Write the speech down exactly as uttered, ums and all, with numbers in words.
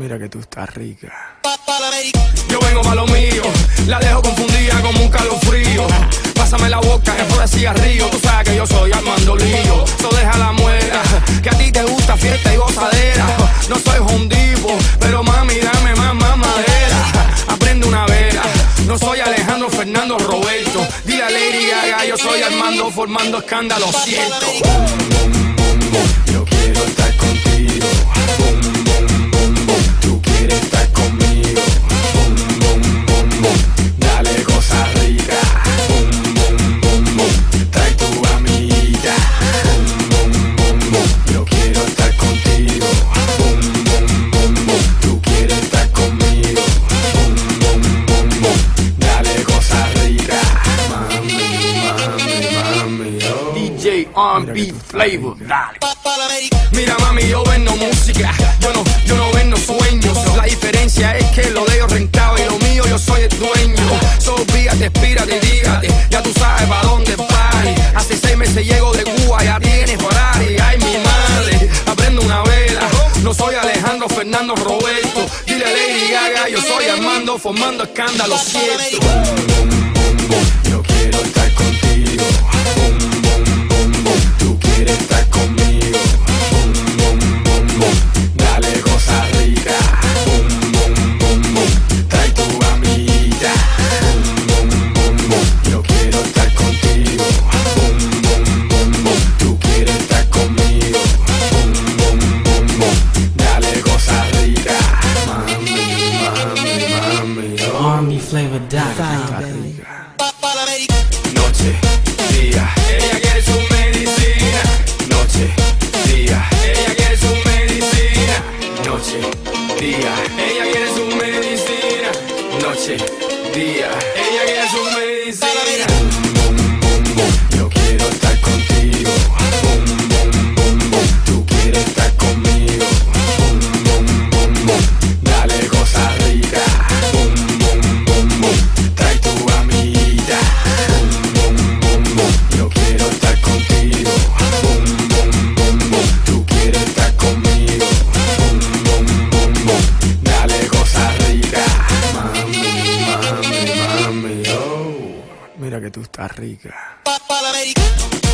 Mira que tú estás rica. Yo vengo pa' lo mío, la dejo confundida como un calofrío. Pásame la boca, que por el cigarrillo. Tú sabes que yo soy Armando Lío. So deja la muela, que a ti te gusta fiesta y gozadera. No soy hondivo, pero mami dame más, más madera. Aprende una vela, no soy Alejandro Fernando Roberto. Dile a Lady Gaga, yo soy Armando formando escándalo, siento. Yo quiero estar contigo. Bum, bum, bum, bum. Tú quieres estar conmigo. Bum, bum, bum, bum. Dale cosa rica. Bum, bum, bum, bum. Trae tu amiguita. Bum, bum, bum, bum. Yo quiero estar contigo. Bum, bum, bum, bum. Tú quieres estar conmigo. Bum, bum, bum, bum. Dale cosa rica. Mami, mami, mami, oh. D J R and B Flavor, dale. Mira mami, yo vendo música, yo no, yo no vendo sueños. La diferencia es que lo de ellos rentaba y lo mío yo soy el dueño. So fíjate, espírate, dígate, ya tú sabes pa' dónde party. Hace seis meses llego de Cuba, ya tienes Ferrari. Ay mi madre, aprendo una vela. No soy Alejandro Fernando Roberto. Dile a Lady Gaga, yo soy Armando formando escándalo, cierto. Bum, bum, bum, bum. Yo quiero estar contigo. Bum, bum, bum, bum. Tú quieres estar conmigo. Bum, bum, bum, bum. Dale cosa rica. Bum, bum, bum, bum. Trae tu amiguita. Bum, bum, bum, bum. Yo quiero estar contigo. Bum, bum, bum, bum. Tú quieres estar conmigo. Bum, bum, bum, bum. Dale cosa rica. Mami, mami, mami, oh. R and B Flavor, dale. Noche, día, Ella quiere su medicina, noche, día, ella quiere su medicina, noche, día, ella quiere su medicina, noche, día. ella quiere su medicina. Bum, bum, bum. Yo quiero estar contigo. Bum, bum, bum, bum. Tú quieres estar conmigo. Bum, bum, bum, bum. Dale cosa rica. Bum, bum, bum, bum. Trae tu amiguita. Bum, bum, bum, bum. Yo quiero estar contigo. Bum, bum, bum, bum. Tú quieres estar conmigo. Bum, bum, bum, bum. Dale cosa rica. Mami, mami, mami, oh. Mira que tú estás rica.